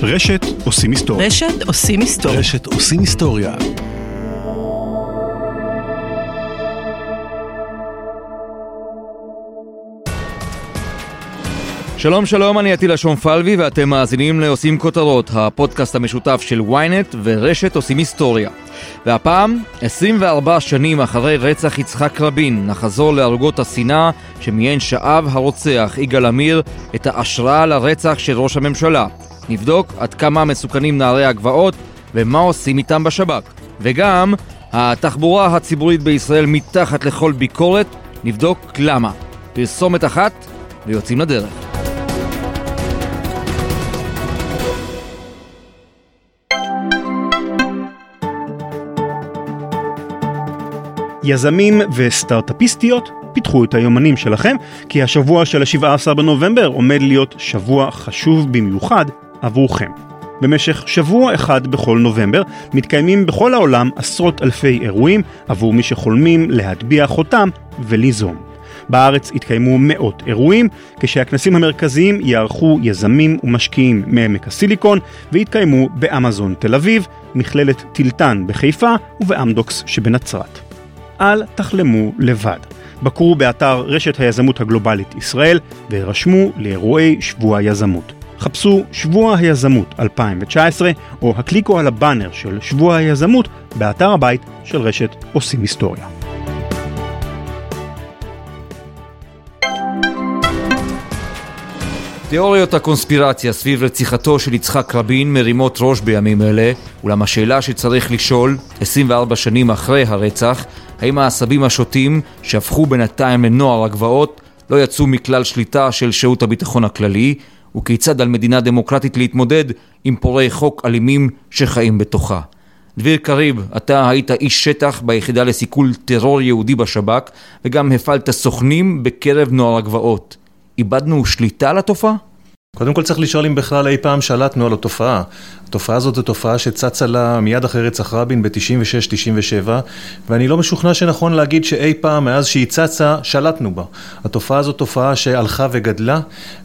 רשת עושים היסטוריה. רשת עושים היסטוריה. רשת עושים היסטוריה. שלום שלום, אני עטילה שומפלבי ואתם מאזינים לעושים כותרות, הפודקאסט המשותף של ynet ורשת עושים היסטוריה. והפעם, 24 שנים אחרי רצח יצחק רבין, נחזור להרוגות השנאה שמיין שאב הרוצח יגאל עמיר את ההשראה לרצח של ראש הממשלה. נבדוק עד כמה מסוכנים נערי הגבעות ומה עושים איתם בשב"כ. וגם, התחבורה הציבורית בישראל מתחת לכל ביקורת, נבדוק למה. פרסומת אחת ויוצאים לדרך. יזמים וסטארט-אפיסטיות פיתחו את היומנים שלכם, כי השבוע של ה-17 בנובמבר עומד להיות שבוע חשוב במיוחד עבורכם. במשך שבוע אחד בכל נובמבר מתקיימים בכל העולם עשרות אלפי אירועים עבור מי שחולמים להטביע חותם וליזום. בארץ התקיימו מאות אירועים, כשהכנסים המרכזיים יערכו יזמים ומשקיעים מעמק הסיליקון, והתקיימו באמזון תל אביב, מכללת טילטן בחיפה ובאמדוקס שבנצרת. אל תחלמו לבד. בקרו באתר רשת היזמות הגלובלית ישראל ורשמו לאירועי שבוע היזמות. חפשו שבוע היזמות 2019 או הקליקו על הבאנר של שבוע היזמות באתר הבית של רשת עושים היסטוריה. תיאוריות הקונספירציה סביב רציחתו של יצחק רבין מרימות ראש בימים אלה, אולם השאלה שצריך לשאול, 24 שנים אחרי הרצח, האם העשבים השוטים שהפכו בינתיים לנוער הגבעות לא יצאו מכלל שליטה של שירות הביטחון הכללי, וכיצד על מדינה דמוקרטית להתמודד עם פורעי חוק אלימים שחיים בתוכה. דביר קריב, אתה היית איש שטח ביחידה לסיכול טרור יהודי בשב"כ, וגם הפעלת סוכנים בקרב נוער הגבעות. איבדנו שליטה על התופעה? קודם כל צריך לשאול אם בכלל אי פעם שלטנו על התופעה. התופעה הזאת זו תופעה שצצה לה מיד אחרי רצח רבין ב-96-97, ואני לא משוכנע שנכון להגיד שאי פעם מאז שהיא צצה שלטנו בה. התופעה זו תופעה שהלכה וגדלה,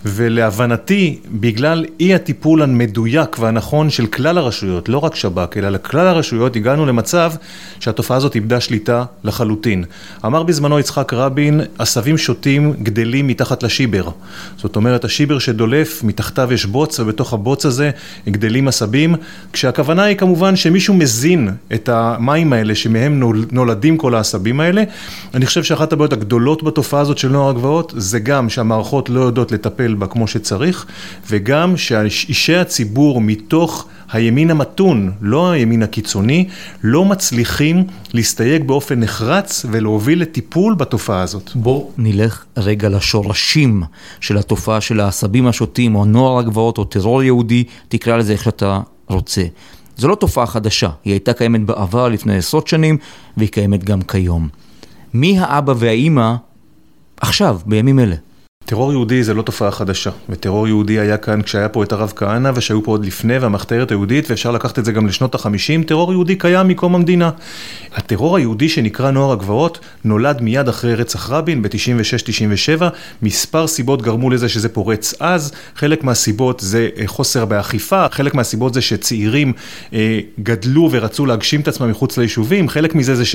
ולהבנתי, בגלל אי הטיפול המדויק והנכון של כלל הרשויות, לא רק שב"כ, אלא לכלל הרשויות, הגענו למצב שהתופעה הזאת איבדה שליטה לחלוטין. אמר בזמנו יצחק רבין, עשבים שוטים גדלים מתחת לשיבר. זאת אומרת, השיבר שדולף, מתחתיו יש בוץ, ובתוך הבוץ הזה גדלים עשבים, כשהכוונה היא כמובן שמישהו מזין את המים האלה שמהם נולדים כל העשבים האלה. אני חושב שאחת הבעיות הגדולות בתופעה הזאת של נוער הגבעות זה גם שהמערכות לא יודעות לטפל בה כמו שצריך, וגם שאישי הציבור מתוך הימין המתון, לא הימין הקיצוני, לא מצליחים להסתייג באופן נחרץ ולהוביל לטיפול בתופעה הזאת. בוא נלך רגע לשורשים של התופעה של העשבים השוטים או נוער הגבעות או טרור יהודי, תקרא לזה איך שאתה רוצה. זו לא תופעה חדשה, היא הייתה קיימת בעבר לפני 10 שנים והיא קיימת גם כיום. מי האבא והאימא עכשיו, בימים אלה? טרור יהודי זה לא תופעה חדשה, וטרור יהודי היה כאן כשהיה פה את הרב כהנא, ושהיו פה עוד לפני, והמחתרת היהודית, ואפשר לקחת את זה גם לשנות ה-50, טרור יהודי קיים מקום המדינה. הטרור היהודי שנקרא נוער הגבעות, נולד מיד אחרי רצח רבין, ב-96-97, מספר סיבות גרמו לזה שזה פורץ אז, חלק מהסיבות זה חוסר באכיפה, חלק מהסיבות זה שצעירים גדלו ורצו להגשים את עצמם מחוץ ליישובים, חלק מזה זה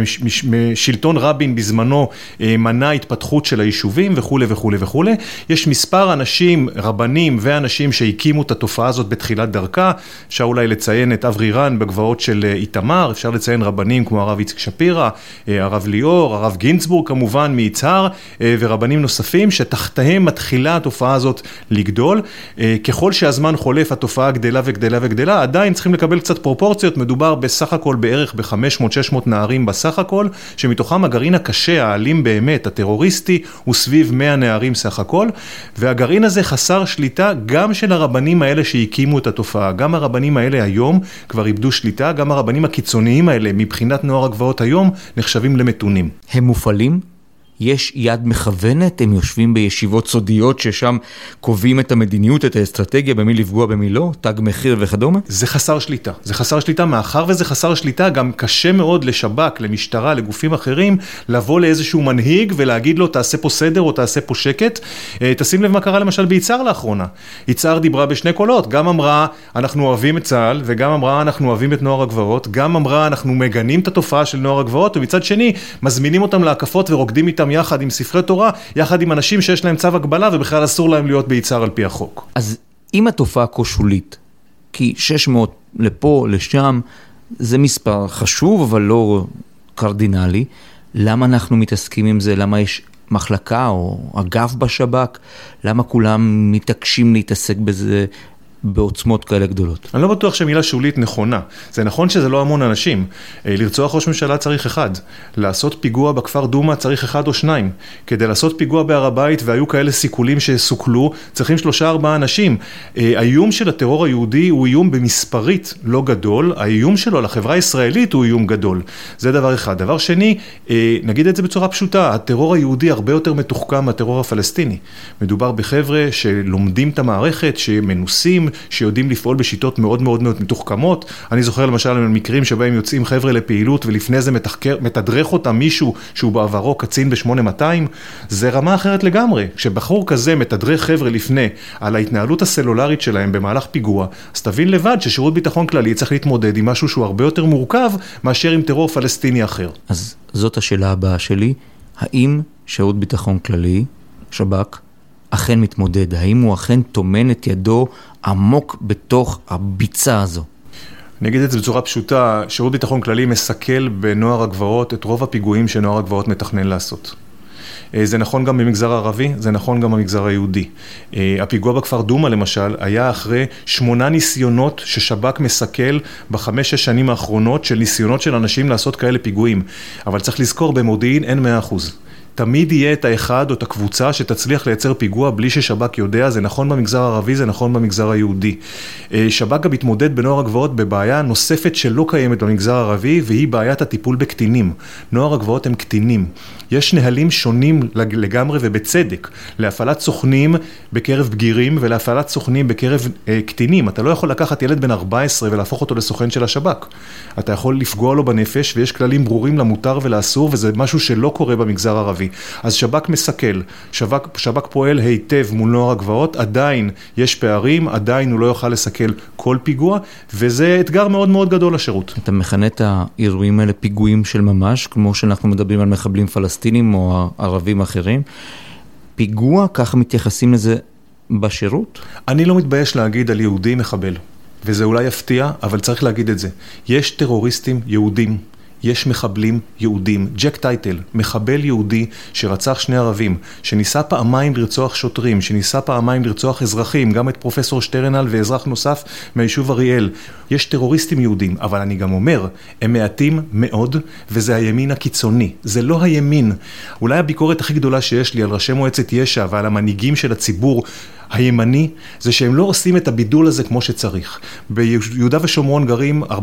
ששלטון רבין בזמנו מנע התפתחות של היישובים וכו' וכו' וכו'. יש מספר אנשים, רבנים ואנשים שהקימו את התופעה הזאת בתחילת דרכה. אפשר אולי לציין את אברי רן בגבעות של איתמר, אפשר לציין רבנים כמו הרב יצחק שפירא, הרב ליאור, הרב גינצבורג כמובן מיצהר, ורבנים נוספים שתחתיהם מתחילה התופעה הזאת לגדול. ככל שהזמן חולף התופעה גדלה וגדלה וגדלה, עדיין צריכים לקבל קצת פרופורציות, מדובר בסך הכל בערך ב-500-600 נערים בסך הכל, שמתוכם הגרעין הקשה, האלים באמת, הטרוריסטי, הוא סביב 100 נערים סך הכל, והגרעין הזה חסר שליטה גם של הרבנים האלה שהקימו את התופעה. גם הרבנים האלה היום כבר איבדו שליטה, גם הרבנים הקיצוניים האלה מבחינת נוער הגבעות היום נחשבים למתונים. הם מופעלים? יש יד מכוונת, הם יושבים בישיבות סודיות ששם קובעים את המדיניות, את האסטרטגיה, במי לפגוע במי לא, תג מחיר וכדומה? זה חסר שליטה. זה חסר שליטה, מאחר וזה חסר שליטה, גם קשה מאוד לשב"כ, למשטרה, לגופים אחרים, לבוא לאיזשהו מנהיג ולהגיד לו, תעשה פה סדר או תעשה פה שקט. תשים לב מה קרה למשל ביצהר לאחרונה. יצהר דיברה בשני קולות, גם אמרה, אנחנו אוהבים את צה"ל, וגם אמרה, אנחנו אוהבים את נוער הגבעות, גם אמרה, אנחנו מגנים את התופעה של נוער הגבעות, ומצד שני, מזמינים אותם להקפות ורוקדים איתם יחד עם ספרי תורה, יחד עם אנשים שיש להם צו הגבלה, ובכלל אסור להם להיות ביצהר על פי החוק. אז אם התופעה כה שולית, כי 600 לפה, לשם, זה מספר חשוב, אבל לא קרדינלי, למה אנחנו מתעסקים עם זה? למה יש מחלקה או אגף בשב"כ? למה כולם מתעקשים להתעסק בזה בעוצמות כאלה גדולות? אני לא בטוח שהמילה שולית נכונה. זה נכון שזה לא המון אנשים. לרצוח ראש ממשלה צריך אחד. לעשות פיגוע בכפר דומה צריך אחד או שניים. כדי לעשות פיגוע בהר הבית, והיו כאלה סיכולים שסוכלו, צריכים 3-4 אנשים. האיום של הטרור היהודי הוא איום במספרית לא גדול. האיום שלו לחברה הישראלית הוא איום גדול. זה דבר אחד. דבר שני, נגיד את זה בצורה פשוטה, הטרור היהודי הרבה יותר מתוחכם מהטרור הפלסטיני. מדובר בחבר'ה שלומדים את המערכת, שמנוסים, שיודעים לפעול בשיטות מאוד מאוד מאוד מתוחכמות. אני זוכר למשל על מקרים שבהם יוצאים חבר'ה לפעילות ולפני זה מתדרך אותם מישהו שהוא בעברו קצין ב-8200. זה רמה אחרת לגמרי. כשבחור כזה מתדרך חבר'ה לפני על ההתנהלות הסלולרית שלהם במהלך פיגוע, אז תבין לבד ששירות ביטחון כללי צריך להתמודד עם משהו שהוא הרבה יותר מורכב מאשר עם טרור פלסטיני אחר. אז זאת השאלה הבאה שלי. האם שירות ביטחון כללי, שב"כ, אכן מתמודד? האם הוא אכן תומן את ידו עמוק בתוך הביצה הזו? אני אגיד את זה בצורה פשוטה, שירות ביטחון כללי מסכל בנוער הגבעות את רוב הפיגועים שנוער הגבעות מתכנן לעשות. זה נכון גם במגזר הערבי, זה נכון גם במגזר היהודי. הפיגוע בכפר דומה למשל היה אחרי 8 ניסיונות ששב"כ מסכל ב5-6 שנים האחרונות של ניסיונות של אנשים לעשות כאלה פיגועים. אבל צריך לזכור, במודיעין אין 100%. תמיד יהיה את האחד או את הקבוצה שתצליח לייצר פיגוע בלי ששב"כ יודע, זה נכון במגזר הערבי, זה נכון במגזר היהודי. שב"כ גם מתמודד בנוער הגבעות בבעיה נוספת שלא קיימת במגזר הערבי, והיא בעיית הטיפול בקטינים. נוער הגבעות הם קטינים. יש נהלים שונים לגמרי ובצדק, להפעלת סוכנים בקרב בגירים ולהפעלת סוכנים בקרב קטינים. אתה לא יכול לקחת ילד בן 14 ולהפוך אותו לסוכן של השב"כ. אתה יכול לפגוע לו בנפש, ויש כללים ברורים למותר ולאסור, וזה משהו שלא קורה במגזר הערבי. אז שב"כ מסכל, שב"כ פועל היטב מול נוער הגבעות, עדיין יש פערים, עדיין הוא לא יוכל לסכל כל פיגוע, וזה אתגר מאוד מאוד גדול לשירות. אתה מכנה את האירועים האלה פיגועים של ממש, כמו שאנחנו מדברים על מחבלים פלסטינים או ערבים אחרים. פיגוע, ככה מתייחסים לזה בשירות? אני לא מתבייש להגיד על יהודי מחבל, וזה אולי יפתיע, אבל צריך להגיד את זה. יש טרוריסטים יהודים, יש מחבלים יהודים. ג'ק טייטל, מחבל יהודי שרצח 2 ערבים, שניסה פעמיים לרצוח שוטרים, שניסה פעמיים לרצוח אזרחים, גם את פרופסור שטרנל ואזרח נוסף מהיישוב אריאל. יש טרוריסטים יהודים, אבל אני גם אומר, הם מעטים מאוד, וזה הימין הקיצוני. זה לא הימין. אולי הביקורת הכי גדולה שיש לי על ראשי מועצת יש"ע ועל המנהיגים של הציבור הימני, זה שהם לא עושים את הבידול הזה כמו שצריך. ביהודה ושומרון גרים 400-450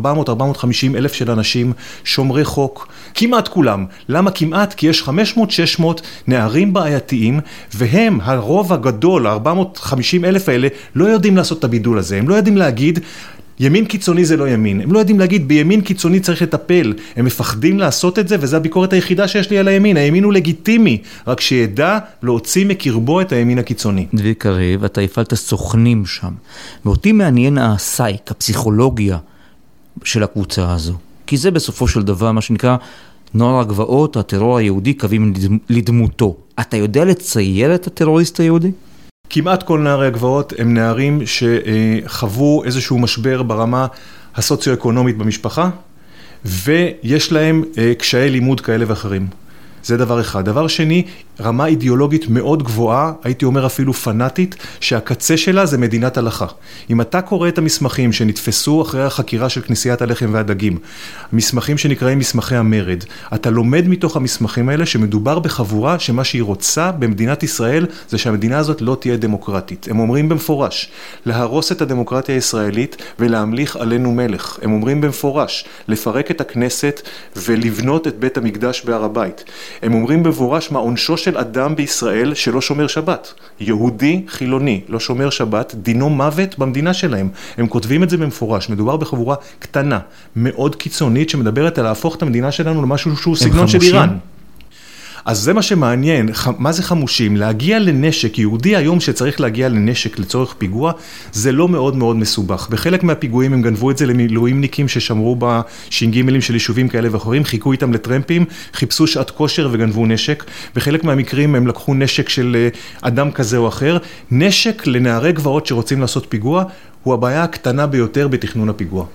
אלף של אנשים, שומרי חוק, כמעט כולם. למה כמעט? כי יש 500-600 נערים בעייתיים, והם, הרוב הגדול, 450 אלף האלה, לא יודעים לעשות את הבידול הזה. הם לא יודעים להגיד, ימין קיצוני זה לא ימין. הם לא יודעים להגיד, בימין קיצוני צריך לטפל. הם מפחדים לעשות את זה, וזו הביקורת היחידה שיש לי על הימין. הימין הוא לגיטימי, רק שידע להוציא מקרבו את הימין הקיצוני. דבי קריב, אתה הפעלת סוכנים שם. ואותי מעניין הסייק, הפסיכולוגיה של הקבוצה הזו. כי זה בסופו של דבר, מה שנקרא, נוער הגבעות, הטרור היהודי, קווים לדמותו. אתה יודע לצייר את הטרוריסט היהודי? כמעט כל נערי הגבעות הם נערים שחוו איזשהו משבר ברמה הסוציו-אקונומית במשפחה, ויש להם קשיי לימוד כאלה ואחרים. זה דבר אחד. דבר שני, רמה אידיאולוגית מאוד גבוהה, הייתי אומר אפילו פנאטית, שהקצה שלה זה מדינת הלכה. אם אתה קורא את המסמכים שנתפסו אחרי החקירה של כנסיית הלחם והדגים, מסמכים שנקראים מסמכי המרד, אתה לומד מתוך המסמכים האלה שמדובר בחבורה שמה שהיא רוצה במדינת ישראל זה שהמדינה הזאת לא תהיה דמוקרטית. הם אומרים במפורש, להרוס את הדמוקרטיה הישראלית ולהמליך עלינו מלך. הם אומרים במפורש, לפרק את הכנסת ולבנות את בית המקדש בהר הבית. הם אומרים במפורש מה עונשו של אדם בישראל שלא שומר שבת. יהודי חילוני לא שומר שבת, דינו מוות במדינה שלהם. הם כותבים את זה במפורש. מדובר בחבורה קטנה, מאוד קיצונית, שמדברת על להפוך את המדינה שלנו למשהו שהוא סגנון של איראן. אז זה מה שמעניין, מה זה חמושים? להגיע לנשק, יהודי היום שצריך להגיע לנשק לצורך פיגוע, זה לא מאוד מאוד מסובך. בחלק מהפיגועים הם גנבו את זה למילואימניקים ששמרו בש"ג של יישובים כאלה ואחרים, חיכו איתם לטרמפים, חיפשו שעת כושר וגנבו נשק. בחלק מהמקרים הם לקחו נשק של אדם כזה או אחר. נשק לנערי גבעות שרוצים לעשות פיגוע, הוא הבעיה הקטנה ביותר בתכנון הפיגוע.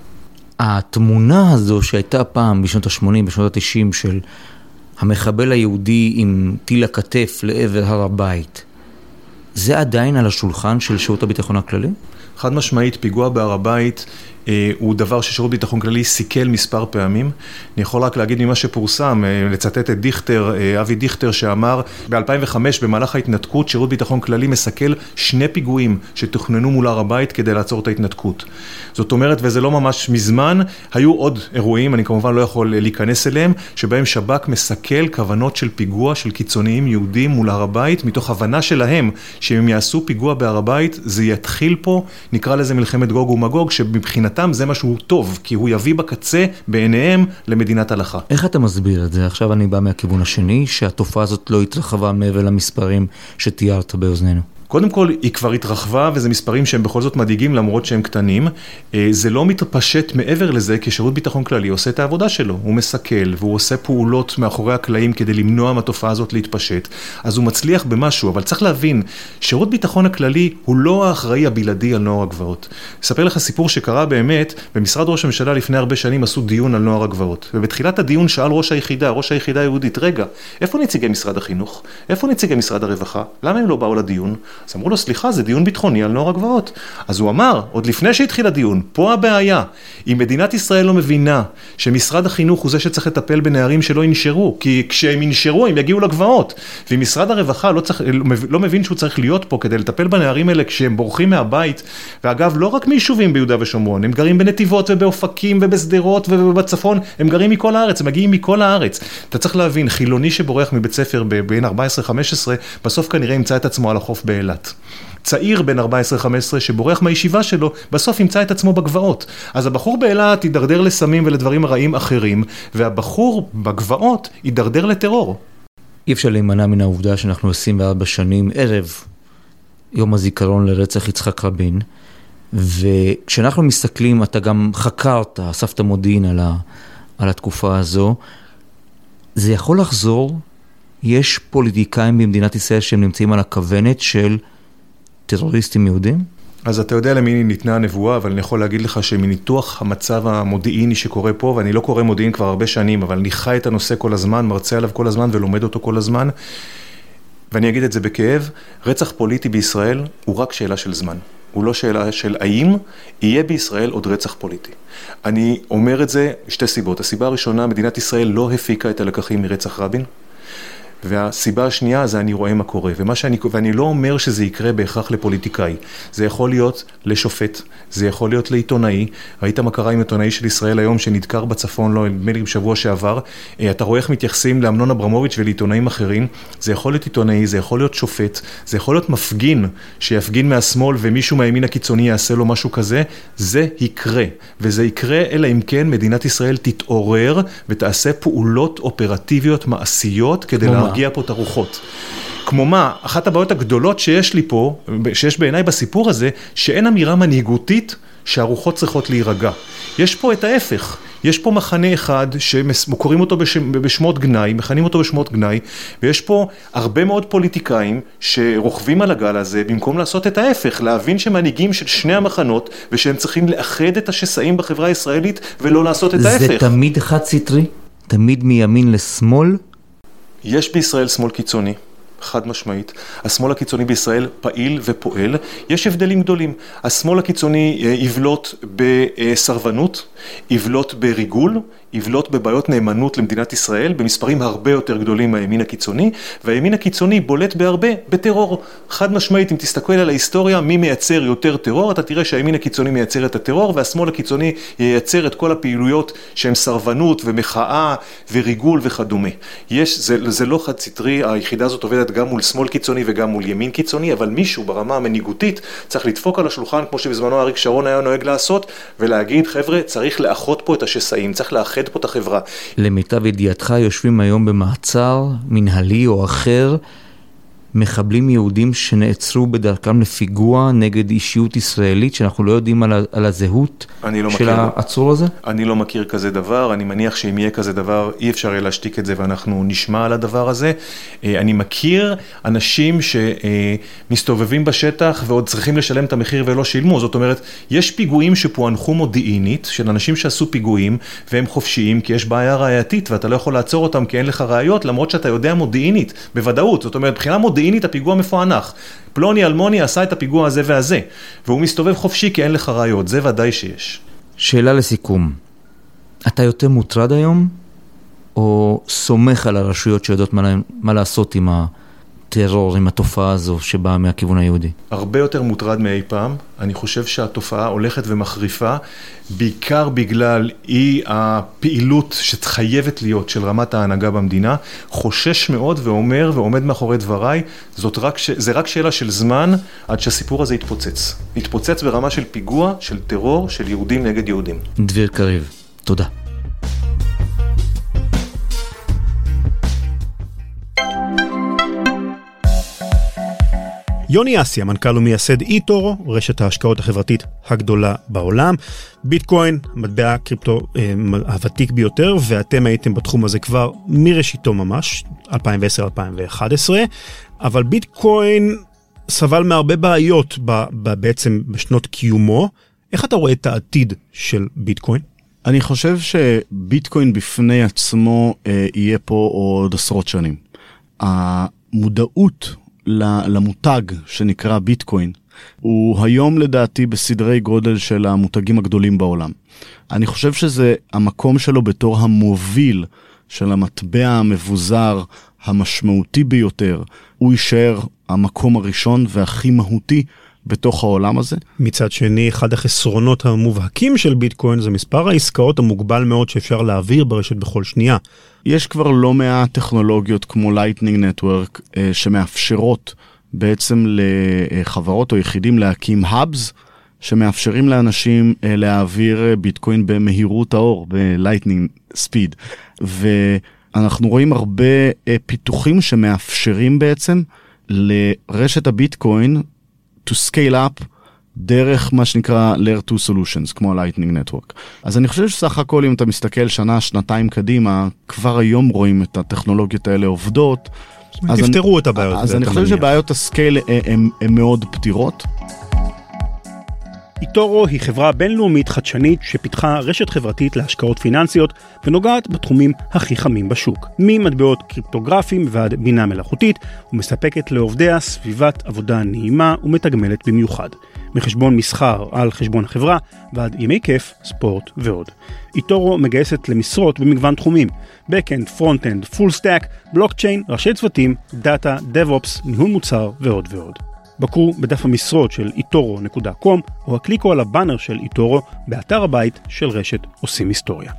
התמונה הזו שהייתה פעם בשנות ה-80, בשנות ה-90 של המחבל היהודי עם טיל הכתף לעבר הר הבית, זה עדיין על השולחן של שירות הביטחון הכללי? חד משמעית, פיגוע בהר הבית הוא דבר ששירות ביטחון כללי סיכל מספר פעמים. אני יכול רק להגיד ממה שפורסם, לצטט את דיכטר, אבי דיכטר, שאמר ב-2005 במהלך ההתנתקות, שירות ביטחון כללי מסכל 2 פיגועים שתוכננו מול הר הבית כדי לעצור את ההתנתקות. זאת אומרת, וזה לא ממש מזמן, היו עוד אירועים, אני כמובן לא יכול להיכנס אליהם, שבהם שב"כ מסכל כוונות של פיגוע של קיצוניים יהודים מול הר הבית, מתוך הבנה שלהם שאם הם יעשו פיגוע בהר הבית, זה יתחיל פה, נקרא לזה מלחמת גוג ומגוג, שמבחינתם זה משהו טוב, כי הוא יביא בקצה בעיניהם למדינת הלכה. איך אתה מסביר את זה? עכשיו אני בא מהכיוון השני, שהתופעה הזאת לא התרחבה מעבר למספרים שתיארת באוזנינו. קודם כל, היא כבר התרחבה, וזה מספרים שהם בכל זאת מדאיגים, למרות שהם קטנים. זה לא מתפשט מעבר לזה, כי שירות ביטחון כללי עושה את העבודה שלו. הוא מסכל, והוא עושה פעולות מאחורי הקלעים כדי למנוע מהתופעה הזאת להתפשט. אז הוא מצליח במשהו, אבל צריך להבין, שירות ביטחון הכללי הוא לא האחראי הבלעדי על נוער הגבעות. אספר לך סיפור שקרה באמת, במשרד ראש הממשלה לפני הרבה שנים עשו דיון על נוער הגבעות. ובתחילת הדיון שאל ראש היחידה היהודית, רגע, איפה נציגי משרד החינוך? איפה נציגי משרד הרווחה? למה הם לא באו לדיון? אז אמרו לו, סליחה, זה דיון ביטחוני על נוער הגבעות. אז הוא אמר, עוד לפני שהתחיל הדיון, פה הבעיה, אם מדינת ישראל לא מבינה שמשרד החינוך הוא זה שצריך לטפל בנערים שלא ינשרו, כי כשהם ינשרו הם יגיעו לגבעות, ואם משרד הרווחה לא מבין שהוא צריך להיות פה כדי לטפל בנערים האלה כשהם בורחים מהבית, ואגב, לא רק מיישובים ביהודה ושומרון, הם גרים בנתיבות ובאופקים ובשדרות ובצפון, הם גרים מכל הארץ, הם מגיעים מכל הארץ. אתה צריך להבין, חילוני שבורח מבית ספר בין 14-15, בסוף כנראה ימצא את עצמו על החוף באילת. צעיר בין 14-15 שבורח מהישיבה שלו, בסוף ימצא את עצמו בגבעות. אז הבחור באילת יידרדר לסמים ולדברים הרעים אחרים, והבחור בגבעות יידרדר לטרור. אי אפשר להימנע מן העובדה שאנחנו 24 שנים ערב יום הזיכרון לרצח יצחק רבין, וכשאנחנו מסתכלים, אתה גם חקרת, אספת מודיעין על התקופה הזו, זה יכול לחזור? יש פוליטיקאים במדינת ישראל שהם נמצאים על הכוונת של טרוריסטים יהודים? אז אתה יודע למי ניתנה הנבואה, אבל אני יכול להגיד לך שמניתוח המצב המודיעיני שקורה פה, ואני לא קורא מודיעין כבר הרבה שנים, אבל אני חי את הנושא כל הזמן, מרצה עליו כל הזמן ולומד אותו כל הזמן, ואני אגיד את זה בכאב, רצח פוליטי בישראל הוא רק שאלה של זמן. הוא לא שאלה של האם יהיה בישראל עוד רצח פוליטי. אני אומר את זה 2 סיבות. הסיבה הראשונה, מדינת ישראל לא הפיקה את הלקחים מרצח רבין, והסיבה השנייה זה אני רואה מה קורה, ואני לא אומר שזה יקרה בהכרח לפוליטיקאי, זה יכול להיות לשופט, זה יכול להיות לעיתונאי, ראית מה קרה עם עיתונאי של ישראל היום שנדקר בצפון, לא נדמה לי בשבוע שעבר, אתה רואה איך מתייחסים לאמנון אברמוביץ' ולעיתונאים אחרים, זה יכול להיות עיתונאי, זה יכול להיות שופט, זה יכול להיות מפגין, שיפגין מהשמאל ומישהו מהימין הקיצוני יעשה לו משהו כזה, זה יקרה, וזה יקרה אלא אם כן מדינת ישראל תתעורר ותעשה פעולות אופרטיביות מעשיות כדי להרגיע פה את הרוחות. כמו מה, אחת הבעיות הגדולות שיש לי פה, שיש בעיניי בסיפור הזה, שאין אמירה מנהיגותית שהרוחות צריכות להירגע. יש פה את ההפך. יש פה מחנה אחד שקוראים אותו בשמות גנאי, מכנים אותו בשמות גנאי, ויש פה הרבה מאוד פוליטיקאים שרוכבים על הגל הזה, במקום לעשות את ההפך, להבין שמנהיגים של שני המחנות, ושהם צריכים לאחד את השסעים בחברה הישראלית, ולא לעשות את ההפך. זה תמיד חד סטרי? תמיד מימין לשמאל? יש בישראל שמאל קיצוני. חד משמעית. השמאל הקיצוני בישראל פעיל ופועל. יש הבדלים גדולים. השמאל הקיצוני יבלוט בסרבנות, יבלוט בריגול, יבלוט בבעיות נאמנות למדינת ישראל, במספרים הרבה יותר גדולים מהימין הקיצוני, והימין הקיצוני בולט בהרבה בטרור. חד משמעית, אם תסתכל על ההיסטוריה, מי מייצר יותר טרור, אתה תראה שהימין הקיצוני מייצר את הטרור, והשמאל הקיצוני ייצר את כל הפעילויות שהן סרבנות ומחאה וריגול וכדומה. זה לא חד סטרי, היחידה הזאת עובדת גם מול שמאל קיצוני וגם מול ימין קיצוני, אבל מישהו ברמה המנהיגותית צריך לדפוק על השולחן, כמו שבזמנו אריק שרון היה נוהג לעשות, ולהגיד, חבר'ה, צריך לאחות פה את השסעים, צריך לאחד פה את החברה. למיטב ידיעתך יושבים היום במעצר מנהלי או אחר מחבלים יהודים שנעצרו בדרכם לפיגוע נגד אישיות ישראלית שאנחנו לא יודעים על הזהות של העצור הזה? אני לא מכיר כזה דבר, אני מניח שאם יהיה כזה דבר אי אפשר יהיה להשתיק את זה ואנחנו נשמע על הדבר הזה. אני מכיר אנשים שמסתובבים בשטח ועוד צריכים לשלם את המחיר ולא שילמו, זאת אומרת יש פיגועים שפוענחו מודיעינית של אנשים שעשו פיגועים והם חופשיים כי יש בעיה ראייתית ואתה לא יכול לעצור אותם כי אין לך ראיות למרות שאתה יודע מודיעינית בוודאות, זאת אומרת בחינה מודיעינית הפיגוע מפוענח. פלוני אלמוני עשה את הפיגוע הזה והזה, והוא מסתובב חופשי כי אין לך ראיות, זה ודאי שיש. שאלה לסיכום, אתה יותר מוטרד היום, או סומך על הרשויות שיודעות מה לעשות עם הטרור, עם התופעה הזו שבאה מהכיוון היהודי? הרבה יותר מוטרד מאי פעם, אני חושב שהתופעה הולכת ומחריפה, בעיקר בגלל אי הפעילות שחייבת להיות של רמת ההנהגה במדינה, חושש מאוד ואומר ועומד מאחורי דבריי, זה רק שאלה של זמן עד שהסיפור הזה יתפוצץ. יתפוצץ ברמה של פיגוע, של טרור, של יהודים נגד יהודים. דביר קריב, תודה. יוני אסיה, מנכ"ל ומייסד איטורו, רשת ההשקעות החברתית הגדולה בעולם. ביטקוין, מטבע קריפטו הוותיק ביותר, ואתם הייתם בתחום הזה כבר מראשיתו ממש, 2010-2011, אבל ביטקוין סבל מהרבה בעיות בעצם בשנות קיומו. איך אתה רואה את העתיד של ביטקוין? אני חושב שביטקוין בפני עצמו יהיה פה עוד עשרות שנים. המודעות למותג שנקרא ביטקוין, הוא היום לדעתי בסדרי גודל של המותגים הגדולים בעולם. אני חושב שזה המקום שלו בתור המוביל של המטבע המבוזר המשמעותי ביותר. הוא יישאר המקום הראשון והכי מהותי בתוך העולם הזה. מצד שני, אחד החסרונות המובהקים של ביטקוין זה מספר העסקאות המוגבל מאוד שאפשר להעביר ברשת בכל שנייה. יש כבר לא מעט טכנולוגיות כמו Lightning Network שמאפשרות בעצם לחברות או יחידים להקים hubs שמאפשרים לאנשים להעביר ביטקוין במהירות האור, ב-Lightning Speed. ואנחנו רואים הרבה פיתוחים שמאפשרים בעצם לרשת הביטקוין to scale up דרך מה שנקרא Layer 2 Solutions, כמו ה-Lightning Network. אז אני חושב שסך הכל אם אתה מסתכל שנה, שנתיים קדימה, כבר היום רואים את הטכנולוגיות האלה עובדות. תפתרו את הבעיות. אז אני חושב שבעיות הסקייל הן מאוד פתירות. איטורו היא חברה בינלאומית חדשנית שפיתחה רשת חברתית להשקעות פיננסיות ונוגעת בתחומים הכי חמים בשוק. ממטבעות קריפטוגרפיים ועד בינה מלאכותית, ומספקת לעובדיה סביבת עבודה נעימה ומתגמלת במיוחד. מחשבון מסחר על חשבון החברה ועד ימי כיף, ספורט ועוד. איטורו מגייסת למשרות במגוון תחומים, Backend, Frontend, Full Stack, בלוקצ'יין, ראשי צוותים, דאטה, DevOps, ניהול מוצר ועוד ועוד. בקרו בדף המשרות של itoro.com או הקליקו על הבאנר של איטורו באתר הבית של רשת עושים היסטוריה.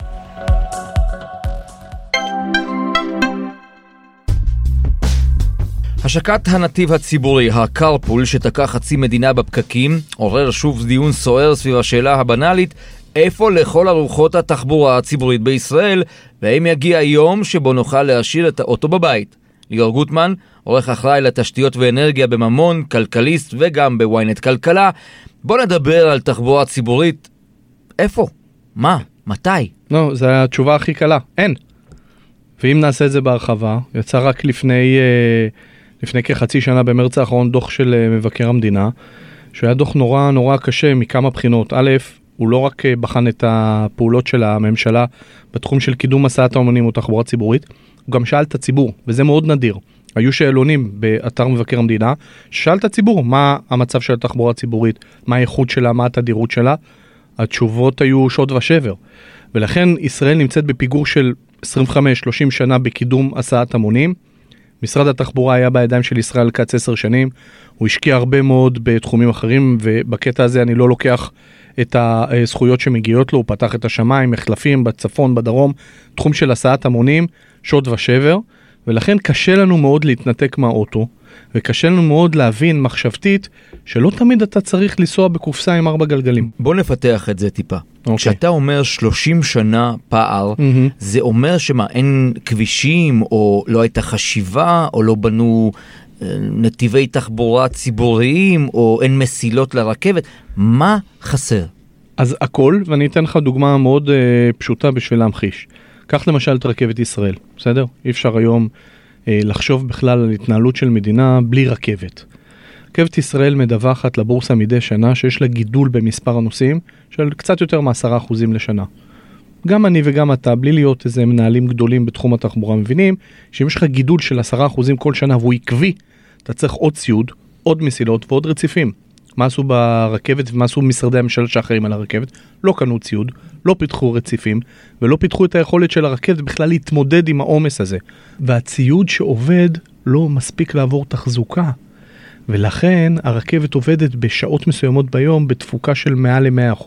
השקת הנתיב הציבורי, הקרפול, שתקע חצי מדינה בפקקים, עורר שוב דיון סוער סביב השאלה הבנאלית, איפה לכל הרוחות התחבורה הציבורית בישראל, והאם יגיע יום שבו נוכל להשאיר את האוטו בבית. ליאור גוטמן, עורך אחראי לתשתיות ואנרגיה בממון, כלכליסט וגם בוויינט כלכלה. בוא נדבר על תחבורה ציבורית. איפה? מה? מתי? לא, זו התשובה הכי קלה. אין. ואם נעשה את זה בהרחבה, יצא רק לפני כחצי שנה במרץ האחרון דוח של מבקר המדינה, שהיה דוח נורא נורא קשה מכמה בחינות. א', הוא לא רק בחן את הפעולות של הממשלה בתחום של קידום הסעת האומנים או תחבורה ציבורית, הוא גם שאל את הציבור, וזה מאוד נדיר. היו שאלונים באתר מבקר המדינה, ששאל את הציבור מה המצב של התחבורה הציבורית, מה האיכות שלה, מה התדירות שלה. התשובות היו שוד ושבר. ולכן ישראל נמצאת בפיגור של 25-30 שנה בקידום הסעת המונים. משרד התחבורה היה בידיים של ישראל כץ 10 שנים, הוא השקיע הרבה מאוד בתחומים אחרים, ובקטע הזה אני לא לוקח את הזכויות שמגיעות לו, הוא פתח את השמיים, מחלפים בצפון, בדרום, תחום של הסעת המונים, שוד ושבר, ולכן קשה לנו מאוד להתנתק מהאוטו, וקשה לנו מאוד להבין מחשבתית, שלא תמיד אתה צריך לנסוע בקופסה עם 4 גלגלים. בוא נפתח את זה טיפה. כשאתה אומר 30 שנה פער, זה אומר שמה, אין כבישים, או לא הייתה חשיבה, או לא בנו נתיבי תחבורה ציבוריים, או אין מסילות לרכבת. מה חסר? אז הכל, ואני אתן לך דוגמה מאוד פשוטה בשביל להמחיש. קח למשל את רכבת ישראל, בסדר? אי אפשר היום לחשוב בכלל על התנהלות של מדינה בלי רכבת. רכבת ישראל מדווחת לבורסה מדי שנה שיש לה גידול במספר הנוסעים של קצת יותר מ10% לשנה. גם אני וגם אתה, בלי להיות איזה מנהלים גדולים בתחום התחבורה, מבינים שאם יש לך גידול של 10% כל שנה והוא עקבי, אתה צריך עוד ציוד, עוד מסילות ועוד רציפים. מה עשו ברכבת ומה עשו משרדי הממשלה שאחרים על הרכבת? לא קנו ציוד, לא פיתחו רציפים, ולא פיתחו את היכולת של הרכבת בכלל להתמודד עם העומס הזה. והציוד שעובד לא מספיק לעבור תחזוקה. ולכן הרכבת עובדת בשעות מסוימות ביום בתפוקה של מעל ל100%,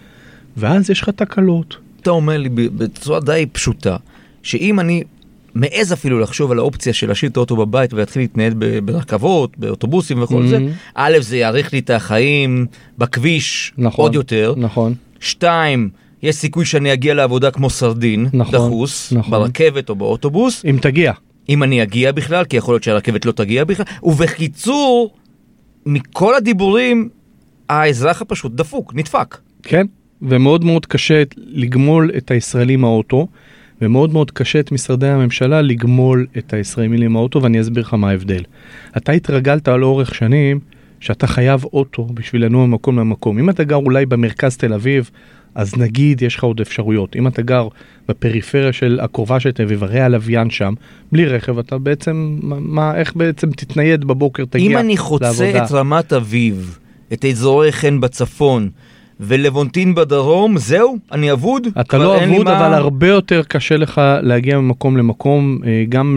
ואז יש לך תקלות. אתה אומר לי בצורה די פשוטה, שאם אני מעז אפילו לחשוב על האופציה של להשאיר את האוטו בבית ולהתחיל להתנהל ברכבות, באוטובוסים וכל זה, א', זה יאריך לי את החיים בכביש עוד יותר. נכון. 2, יש סיכוי שאני אגיע לעבודה כמו סרדין, דחוס, ברכבת או באוטובוס. אם תגיע. אם אני אגיע בכלל, כי יכול להיות שהרכבת לא תגיע בכלל. ובקיצור, מכל הדיבורים, האזרח הפשוט דפוק, נדפק. כן, ומאוד מאוד קשה לגמול את הישראלים האוטו, ומאוד מאוד קשה את משרדי הממשלה לגמול את הישראלים עם האוטו, ואני אסביר לך מה ההבדל. אתה התרגלת על אורך שנים שאתה חייב אוטו בשביל לנוע ממקום למקום. אם אתה גר אולי במרכז תל אביב, אז נגיד יש לך עוד אפשרויות. אם אתה גר בפריפריה של הקרובה של תל אביב, הרי הלוויין שם, בלי רכב, אתה בעצם, איך בעצם תתנייד בבוקר, תגיע לעבודה. אם אני חוצה את רמת אביב, את אזורי חן בצפון, ולוונטין בדרום, זהו? אני אבוד? אתה לא אבוד, אבל הרבה יותר קשה לך להגיע ממקום למקום, גם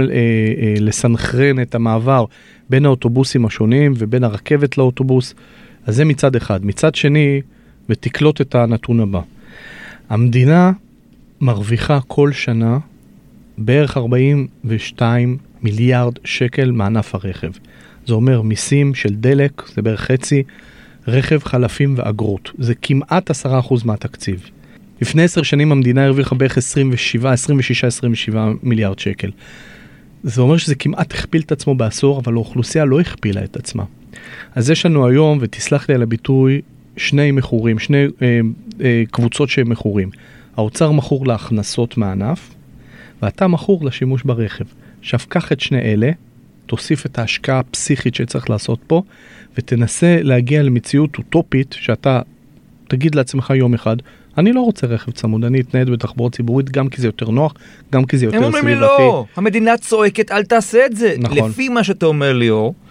לסנכרן את המעבר בין האוטובוסים השונים ובין הרכבת לאוטובוס. אז זה מצד אחד. מצד שני, ותקלוט את הנתון הבא. המדינה מרוויחה כל שנה בערך 42 מיליארד שקל מענף הרכב. זה אומר מיסים של דלק, זה בערך חצי, רכב, חלפים ואגרות. זה כמעט 10% מהתקציב. לפני 10 שנים המדינה הרוויחה בערך 26-27 מיליארד שקל. זה אומר שזה כמעט הכפיל את עצמו בעשור, אבל האוכלוסייה לא הכפילה את עצמה. אז יש לנו היום, ותסלח לי על הביטוי, שני מחורים, שני קבוצות שהם מחורים. האוצר מחור להכנסות מהענף, ואתה מחור לשימוש ברכב. עכשיו, קח את שני אלה, תוסיף את ההשקעה הפסיכית שצריך לעשות פה, ותנסה להגיע למציאות אוטופית, שאתה תגיד לעצמך יום אחד, אני לא רוצה רכב צמוד, אני אתנייד בתחבורה ציבורית, גם כי זה יותר נוח, גם כי זה יותר סביבתי. הם אומרים לי לא, המדינה צועקת, אל תעשה את זה. נכון. לפי מה שאתה אומר לי,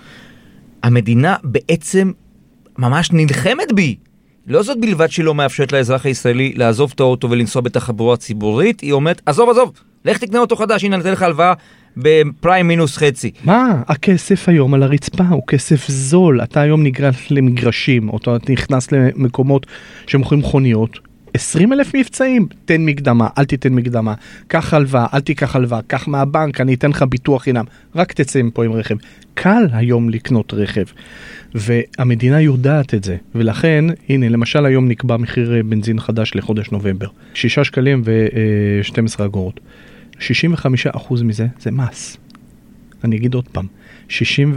המדינה בעצם ממש נלחמת בי. לא זאת בלבד שהיא לא מאפשרת לאזרח הישראלי לעזוב את האוטו ולנסוע בתחבורה ציבורית, היא אומרת, עזוב, לך תקנה אוטו חדש, הנה נתן לך הלוואה בפריים מינוס חצי. מה? הכסף היום על הרצפה הוא כסף זול. אתה היום נגרש למגרשים, או אתה נכנס למקומות שמוכרים מכוניות, 20,000 מבצעים, תן מקדמה, אל תיתן מקדמה, קח הלוואה, אל תיקח הלוואה, קח מהבנק, אני אתן לך ביטוח חינם, רק תצא מפה עם רכב. קל היום לקנות רכב, והמדינה יודעת את זה, ולכן, הנה, למשל היום נקבע מחיר בנזין חדש לחודש נובמבר, 6 שקלים ו12 אגורות. 65% מזה זה מס. אני אגיד עוד פעם, 65%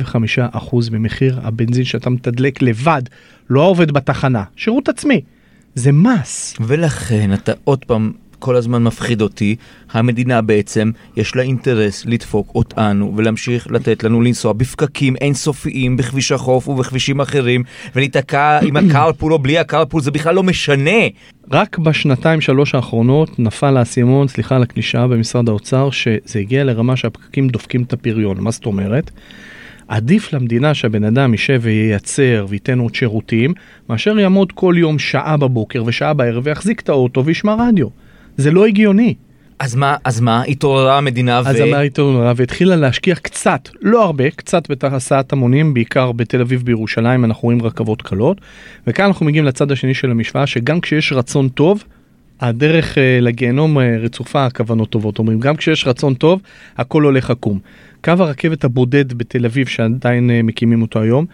ממחיר הבנזין שאתה מתדלק לבד, לא עובד בתחנה, שירות עצמי. זה מס. ולכן אתה עוד פעם כל הזמן מפחיד אותי. המדינה בעצם יש לה אינטרס לדפוק אותנו ולהמשיך לתת לנו לנסוע בפקקים אינסופיים בכביש החוף ובכבישים אחרים, ולהתעקע עם הקרפול או בלי הקרפול, זה בכלל לא משנה. רק בשנתיים שלוש האחרונות נפל האסימון, סליחה על הקלישאה במשרד האוצר, שזה הגיע לרמה שהפקקים דופקים את הפריון. מה זאת אומרת? עדיף למדינה שהבן אדם יישב וייצר וייתן עוד שירותים, מאשר יעמוד כל יום שעה בבוקר ושעה בערב ויחזיק את האוטו וישמע רדיו. זה לא הגיוני. אז מה? התעוררה המדינה אז התעוררה והתחילה להשקיע קצת, לא הרבה, קצת בהסעת המונים, בעיקר בתל אביב בירושלים, אנחנו רואים רכבות קלות, וכאן אנחנו מגיעים לצד השני של המשוואה, שגם כשיש רצון טוב, הדרך לגיהנום רצופה כוונות טובות, אומרים, גם כשיש רצון טוב, הכל הולך עקום. קו הרכבת הבודד בתל אביב, שעדיין מקימים אותו היום,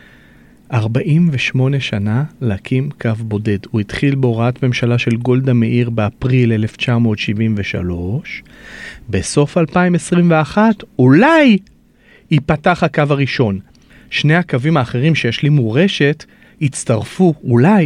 48 שנה להקים קו בודד. הוא התחיל בהוראת ממשלה של גולדה מאיר באפריל 1973. בסוף 2021, אולי ייפתח הקו הראשון. שני הקווים האחרים שיש לי מורשת, הצטרפו אולי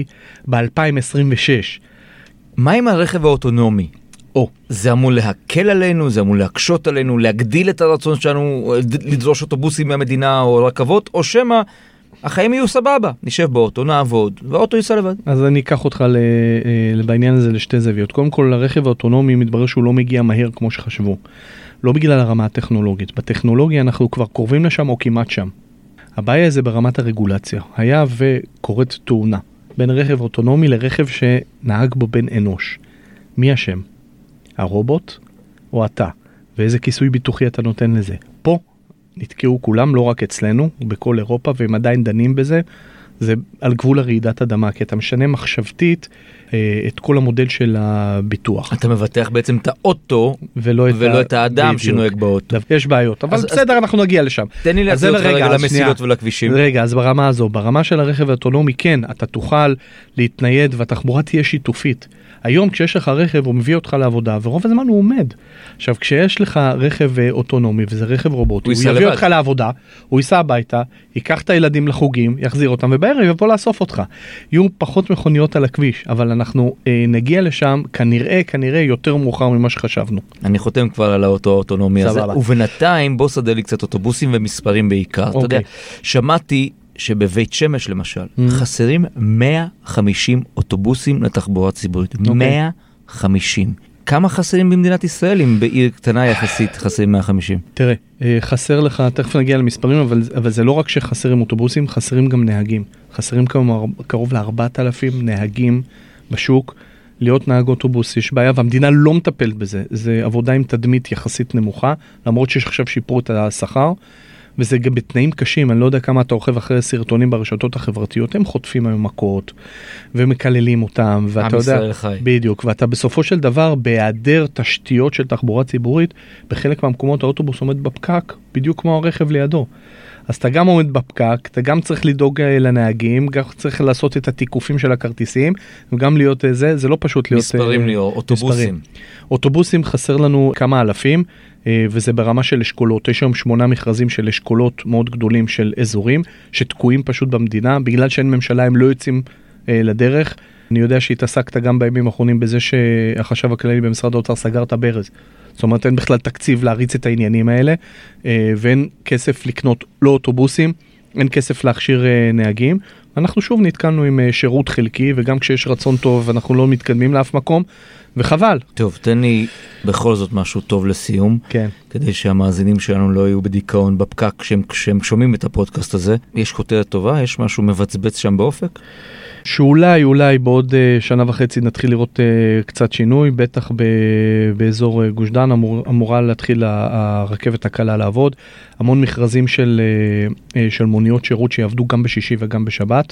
ב-2026. מה עם הרכב האוטונומי? זה אמור להקל עלינו, זה אמור להקשות עלינו, להגדיל את הרצון שלנו, לדרוש אוטובוסים מהמדינה או רכבות, או שמה החיים יהיו סבבה, נשב באוטו, נעבוד, והאוטו ייסע לבד. אז אני אקח אותך בעניין הזה לשתי זוויות. קודם כל, הרכב האוטונומי מתברר שהוא לא מגיע מהר כמו שחשבו. לא בגלל הרמה הטכנולוגית. בטכנולוגיה אנחנו כבר קרובים לשם או כמעט שם. הבעיה זה ברמת הרגולציה. היה וקורית תאונה בין רכב אוטונומי לרכב שנהג בו בן אנוש. מי השם? הרובוט או אתה? ואיזה כיסוי ביטוחי אתה נותן לזה? פה נתקעו כולם, לא רק אצלנו, בכל אירופה, והם עדיין דנים בזה. זה על גבול הרעידת אדמה, כי אתה משנה מחשבתית את כל המודל של הביטוח. אתה מבטח בעצם את האוטו, ולא את האדם שנוהג באוטו. יש בעיות, אבל בסדר, אנחנו נגיע לשם. תן לי להחזיר אותך רגע למסילות ולכבישים. רגע, אז ברמה הזו, ברמה של הרכב האוטונומי, כן, אתה תוכל להתנייד, והתחבורה תהיה שיתופית. היום כשיש לך רכב, הוא מביא אותך לעבודה, ורוב הזמן הוא עומד. עכשיו, כשיש לך רכב אוטונומי, וזה רכב רובוטי, הוא יביא אותך לעבודה, הוא ייסע הביתה, ייקח את הילדים לחוגים, יחזיר אותם, ובערב יבוא לאסוף אותך. יהיו פחות מכוניות על הכביש, אבל אנחנו נגיע לשם כנראה יותר מאוחר ממה שחשבנו. אני חותם כבר על האוטו האוטונומי הזה, ובינתיים בוא סדר לי קצת אוטובוסים ומספרים בעיקר. אתה יודע, שמעתי שבבית שמש למשל, חסרים 150 אוטובוסים לתחבורה ציבורית. 150. כמה חסרים במדינת ישראל, אם בעיר קטנה יחסית חסרים 150? תראה, חסר לך, תכף נגיע למספרים, אבל זה לא רק שחסרים אוטובוסים, חסרים גם נהגים. חסרים קרוב ל4,000 נהגים בשוק. להיות נהג אוטובוס יש בעיה, והמדינה לא מטפלת בזה. זה עבודה עם תדמית יחסית נמוכה, למרות שיש עכשיו שיפור את השכר. וזה גם בתנאים קשים, אני לא יודע כמה אתה עוקב אחרי סרטונים ברשתות החברתיות, הם חוטפים היום מכות, ומקללים אותם, ואתה יודע, בדיוק, ואתה בסופו של דבר, בהיעדר תשתיות של תחבורה ציבורית, בחלק מהמקומות האוטובוס עומד בפקק, בדיוק כמו הרכב לידו. אז אתה גם עומד בפקק, אתה גם צריך לדאוג לנהגים, גם צריך לעשות את התיקופים של הכרטיסים, וגם להיות זה לא פשוט להיות... מספרים לי, אוטובוסים. אוטובוסים חסר לנו כמה אלפים, וזה ברמה של אשכולות. יש היום 8 מכרזים של אשכולות מאוד גדולים של אזורים, שתקועים פשוט במדינה, בגלל שאין ממשלה הם לא יוצאים לדרך. אני יודע שהתעסקת גם בימים האחרונים בזה שהחשב הכללי במשרד האוצר סגר את הברז. זאת אומרת, אין בכלל תקציב להריץ את העניינים האלה, ואין כסף לקנות לא אוטובוסים, אין כסף להכשיר נהגים. אנחנו שוב נתקלנו עם שירות חלקי, וגם כשיש רצון טוב, אנחנו לא מתקדמים לאף מקום, וחבל. טוב, תן לי בכל זאת משהו טוב לסיום, כן. כדי שהמאזינים שלנו לא יהיו בדיכאון בפקק כשהם שומעים את הפודקאסט הזה. יש כותרת טובה? יש משהו מבצבץ שם באופק? שאולי בעוד שנה וחצי נתחיל לראות קצת שינוי, בטח באזור גוש דן אמורה להתחיל הרכבת הקלה לעבוד, המון מכרזים של מוניות שירות שיעבדו גם בשישי וגם בשבת,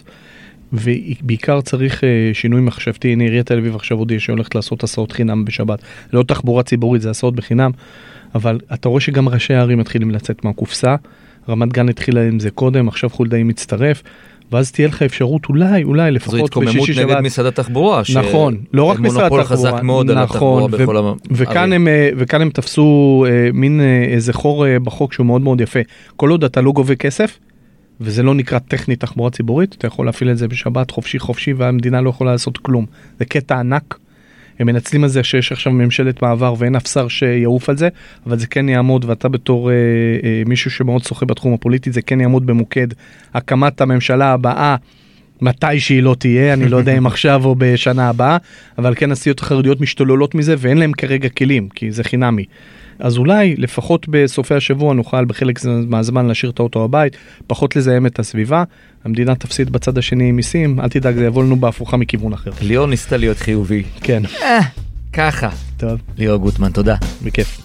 ובעיקר צריך שינוי מחשבתי. הנה עיריית תל אביב עכשיו הודיעה שהולכת לעשות הסעות חינם בשבת, לא תחבורה ציבורית, זה הסעות בחינם, אבל אתה רואה שגם ראשי הערים מתחילים לצאת מהקופסה, רמת גן התחילה עם זה קודם, עכשיו חולדאי מצטרף, ואז תהיה לך אפשרות אולי לפחות בשישי שבת. זו התקוממות נגד משרד התחבורה. נכון, לא רק משרד התחבורה. מונופול חזק מאוד על התחבורה בכל וכאן הם תפסו מין איזה חור בחוק שהוא מאוד מאוד יפה. כל עוד אתה לא גובה כסף, וזה לא נקרא טכנית תחבורה ציבורית, אתה יכול להפעיל את זה בשבת חופשי, והמדינה לא יכולה לעשות כלום. זה קטע ענק. הם מנצלים על זה שיש עכשיו ממשלת מעבר ואין אף שר שיעוף על זה, אבל זה כן יעמוד, ואתה בתור מישהו שמאוד שוחה בתחום הפוליטי, זה כן יעמוד במוקד הקמת הממשלה הבאה, מתי שהיא לא תהיה, אני לא יודע אם עכשיו או בשנה הבאה, אבל כן הסיעות החרדיות משתוללות מזה, ואין להם כרגע כלים, כי זה חינמי. אז אולי, לפחות בסופי השבוע, נוכל בחלק מהזמן להשאיר את האוטו הבית, פחות לזהם את הסביבה, המדינה תפסיד בצד השני מיסים, אל תדאג, זה יבוא לנו בהפוכה מכיוון אחר. ליאור ניסתה להיות חיובי. כן. ככה. טוב. ליאור גוטמן, תודה. בכיף.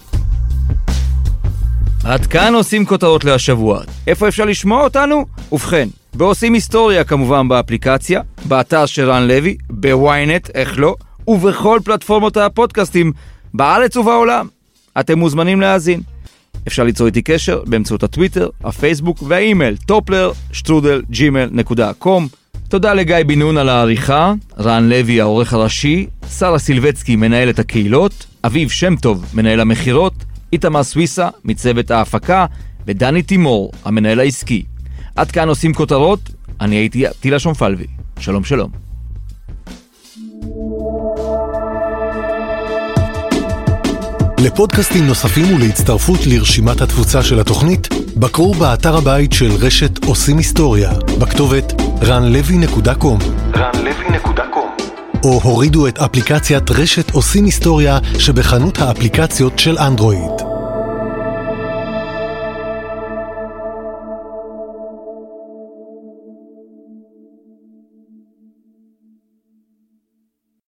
עד כאן עושים כותרות להשבוע. איפה אפשר לשמוע אותנו? ובכן, בעושים היסטוריה כמובן באפליקציה, באתר של רן לוי, בוויינט, איך לא, ובכל פלטפורמות הפודקאסטים בארץ ובעולם. אתם מוזמנים להאזין. אפשר ליצור איתי קשר באמצעות הטוויטר, הפייסבוק והאימייל topler@gmail.com. תודה לגיא בן נון על העריכה, רן לוי העורך הראשי, שרה סילבצקי מנהלת הקהילות, אביב שם טוב מנהל המחירות, איתמר סוויסה מצוות ההפקה ודני תימור המנהל העסקי. עד כאן עושים כותרות, אני הייתי טילה שומפלבי. שלום שלום. לפודקאסטים נוספים ולהצטרפות לרשימת התפוצה של התוכנית, בקרו באתר הבית של רשת עושים היסטוריה, בכתובת ranlevy.com או הורידו את אפליקציית רשת עושים היסטוריה שבחנות האפליקציות של אנדרואיד.